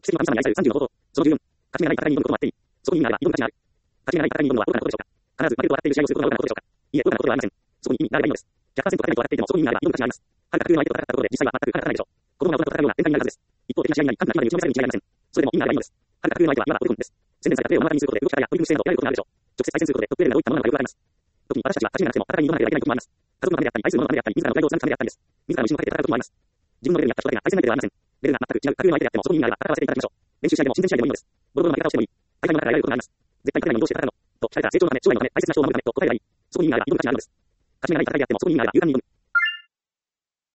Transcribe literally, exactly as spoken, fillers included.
奇跡の神様に愛されるさんじゅうの方法。そのじゅうよん、勝ち目がない戦いに挑むこともあっていい。そこに意味があれば挑む価値がある。勝ち目がない戦いに挑むのは愚かなことでしょうか。必ず負けると笑っている試合をすることが愚かなことでしょうか。いえ、愚かなことではありません。そこに意味があればいいのです。ひゃくパーセント 勝てないと笑っていてもそこに意味があれば挑む価値があります。はるか格上の相手と戦ったことで実際は全く勝たないでしょう。子供が大人と戦うような展開になるはずです。一方的な試合になり、神が今で打ちのめされる試合がありません。それでも意味があればいいのです。はるか格上の相手は今はオルコンです。洗練されたプレーを目の当たりにすることで動き方やポジション姿勢などを得られることがあるでしょう。直接対戦することでトップレベルがどういったものなのかよくわかります。特に私たちは勝ち目なくても戦いに挑まなければいけない時もあります。家族のためであったり、愛する者のためであったり、自らのプライドを貫くためであったりです。自らの意志をかけて戦う時もあります。自分のレベルに合った人だけが対戦相手ではありません。レベルが全く違う格上の相手であってもそこに意味があれば戦わせていただきましょう。練習試合でも親善試合でもいいのです。ボロボロの負け方をしてもいい。大会の中でやれることがあります。絶対に勝てないのにどうして戦うのと聞かれたら成長のため、将来のため、大切な人を守るためと答えればいい。そこに意味があれば挑む価値があるのです。勝ち目がない戦いであってもそこに意味があれば勇敢に挑む。